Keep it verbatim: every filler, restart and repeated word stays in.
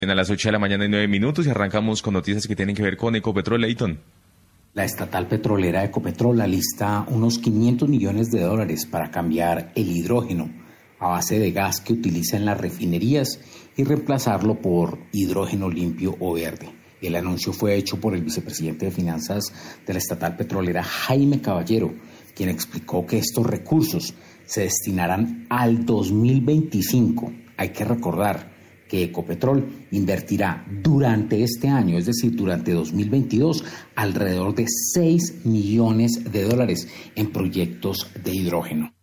A las ocho de la mañana y nueve minutos y arrancamos con noticias que tienen que ver con Ecopetrol. Leighton. La estatal petrolera Ecopetrol alista unos quinientos millones de dólares para cambiar el hidrógeno a base de gas que utiliza en las refinerías y reemplazarlo por hidrógeno limpio o verde. El anuncio fue hecho por el vicepresidente de Finanzas de la estatal petrolera, Jaime Caballero, quien explicó que estos recursos se destinarán al dos mil veinticinco. Hay que recordar que Ecopetrol invertirá durante este año, es decir, durante dos mil veintidós, alrededor de seis millones de dólares en proyectos de hidrógeno.